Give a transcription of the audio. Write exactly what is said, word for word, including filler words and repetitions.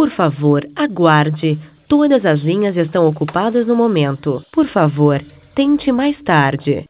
Por favor, aguarde. Todas as linhas estão ocupadas no momento. Por favor, tente mais tarde.